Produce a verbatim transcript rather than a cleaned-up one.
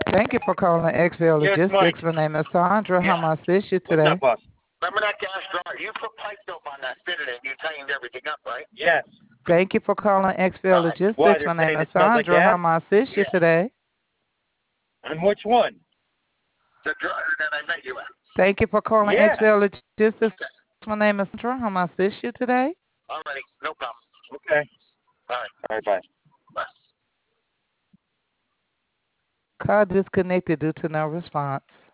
Thank you for calling X L Yes, Mike. Logistics. My name is Sandra. How Yeah. may I assist you What's up, today? boss? Remember that gas dryer? You put pipe dope on that, fitted it, and you tightened everything up, right? Yes. Thank you for calling X L Right. Why? Logistics. They're My name saying is it smells like Sandra. How gas? may I assist you Yeah. today? And which one? The dryer that I met you at. Thank you for calling Yeah. X L Logistics. My Okay. name is Sandra. How may I assist you today? Alrighty. No problem. Okay. All right. All right, bye. Bye. Call disconnected due to no response.